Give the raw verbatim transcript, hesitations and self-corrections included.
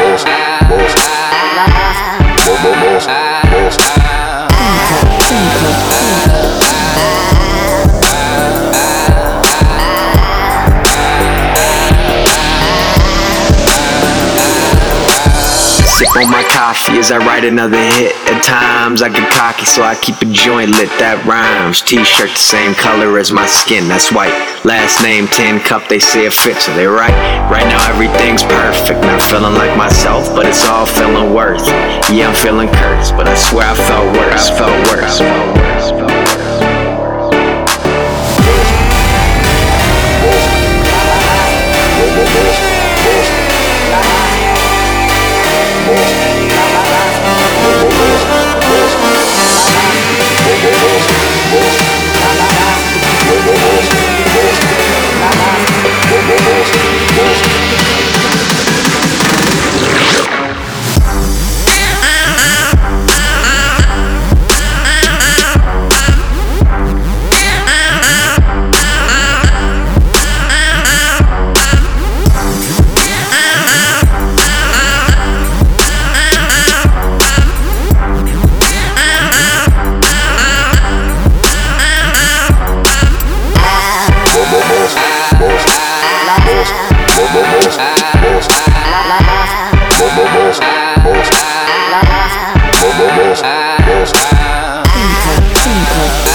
Sip on my coffee as I write another hit. At times I get cocky, so I keep a joint lit. That rhymes. T-shirt the same color as my skin, that's white. Last name tin cup, they say it fits, so they right. Right now everything's perfect, not feeling like myself, but it's all feeling worth. Yeah, I'm feeling cursed, but I swear I felt worse. I felt worse. I felt worse. Felt worse. Simple.